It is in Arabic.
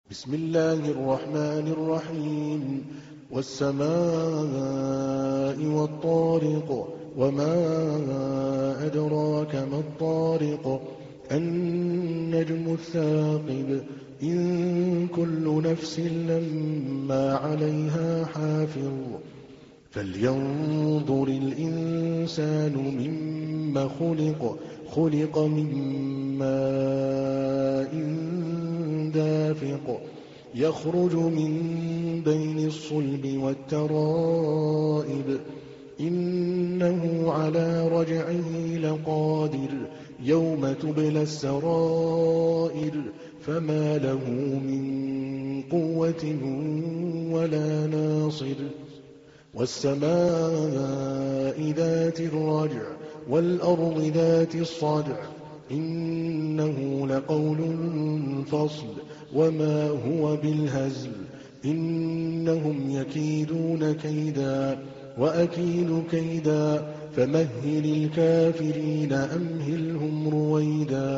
بسم الله الرحمن الرحيم والسماء والطارق وما أدراك ما الطارق النجم الثاقب إن كل نفس لما عليها حافظ فلينظر الإنسان مما خلق من ماء دافق يخرج من بين الصلب والترائب إنه على رجعه لقادر يوم تبلى السرائر فما له من قوة ولا ناصر والسماء ذات الرجع والأرض ذات الصدع إنه لقول فصل وما هو بالهزل إنهم يكيدون كيدا وأكيد كيدا فمهل الكافرين أمهلهم رويدا